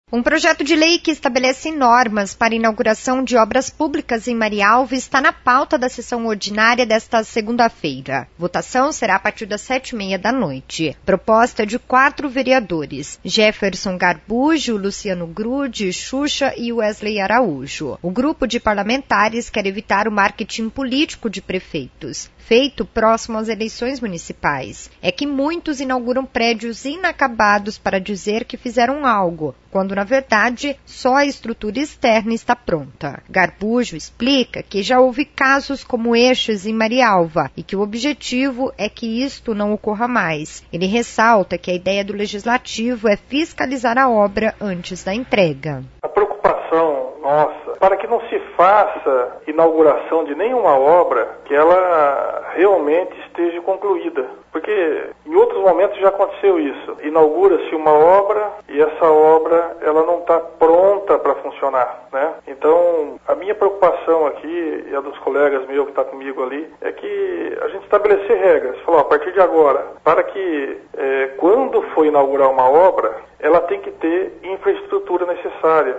Um projeto de lei que estabelece normas para inauguração de obras públicas em Marialva está na pauta da sessão ordinária desta segunda-feira. Votação será a partir das 19h30. Proposta de 4 vereadores: Jefferson Garbujo, Luciano Grude, Xuxa e Wesley Araújo. O grupo de parlamentares quer evitar o marketing político de prefeitos, feito próximo às eleições municipais. É que muitos inauguram prédios inacabados para dizer que fizeram algo, quando, na verdade, só a estrutura externa está pronta. Garbujo explica que já houve casos como estes em Marialva e que o objetivo é que isto não ocorra mais. Ele ressalta que a ideia do Legislativo é fiscalizar a obra antes da entrega. A preocupação nossa, para que não se faça inauguração de nenhuma obra que ela realmente esteja concluída. Porque em outros momentos já aconteceu isso. Inaugura-se uma obra e essa obra ela não está pronta para funcionar, né? Então, a minha preocupação aqui, e a dos colegas meus que estão comigo ali, é que a gente estabelecer regras. Falar, a partir de agora, para que quando for inaugurar uma obra, ela tem que ter infraestrutura necessária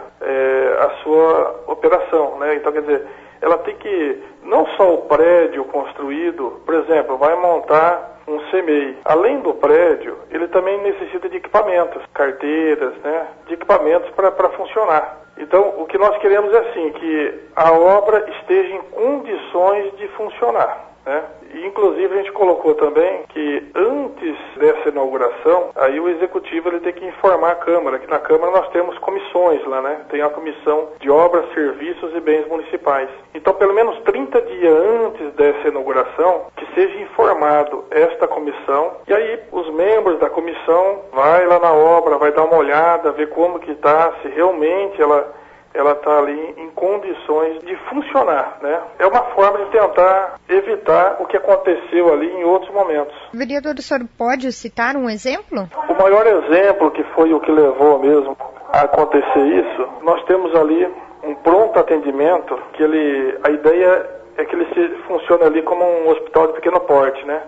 à sua operação, né? Então, quer dizer, ela tem que, não só o prédio construído, por exemplo, vai montar um CMEI. Além do prédio, ele também necessita de equipamentos, carteiras, né? De equipamentos para funcionar. Então, o que nós queremos é assim, que a obra esteja em condições de funcionar, né? E, inclusive, a gente colocou também que antes dessa inauguração, aí o executivo ele tem que informar a Câmara, que na Câmara nós temos comissões lá, né? Tem a comissão de obras, serviços e bens municipais. Então, pelo menos 30 dias antes dessa inauguração, que seja informado esta comissão, e aí os membros da comissão vai lá na obra, vai dar uma olhada, ver como que está, se realmente ela está ali em condições de funcionar, né? É uma forma de tentar evitar o que aconteceu ali em outros momentos. Vereador, o senhor pode citar um exemplo? O maior exemplo, que foi o que levou mesmo a acontecer isso, nós temos ali um pronto atendimento, que a ideia é que ele funciona ali como um hospital de pequeno porte, né?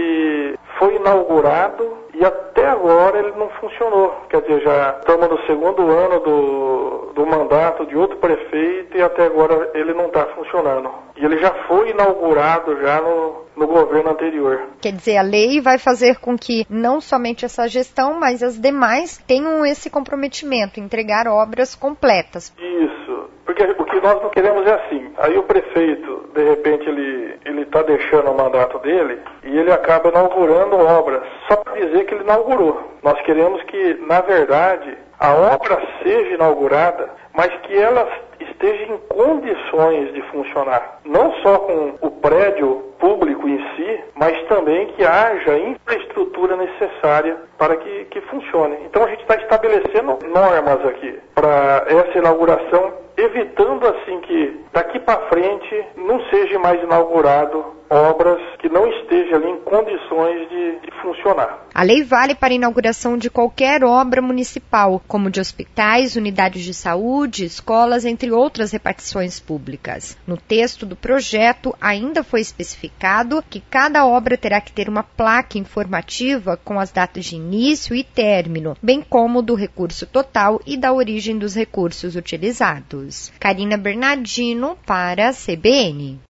E foi inaugurado e até agora ele não funcionou. Quer dizer, já estamos no segundo ano do mandato de outro prefeito e até agora ele não está funcionando. E ele já foi inaugurado já no governo anterior. Quer dizer, a lei vai fazer com que não somente essa gestão, mas as demais tenham esse comprometimento, entregar obras completas. Isso, porque o que nós não queremos é assim. Aí o prefeito, de repente, ele está deixando o mandato dele e ele acaba inaugurando obras, só para dizer que ele inaugurou. Nós queremos que, na verdade, a obra seja inaugurada, mas que ela esteja em condições de funcionar. Não só com o prédio público em si, mas também que haja infraestrutura necessária para que funcione. Então a gente está estabelecendo normas aqui para essa inauguração, evitando assim que daqui para frente não seja mais inaugurado obras que não estejam ali em condições de funcionar. A lei vale para a inauguração de qualquer obra municipal, como de hospitais, unidades de saúde, escolas, entre outras repartições públicas. No texto do projeto, ainda foi especificado que cada obra terá que ter uma placa informativa com as datas de início e término, bem como do recurso total e da origem dos recursos utilizados. Karina Bernardino para a CBN.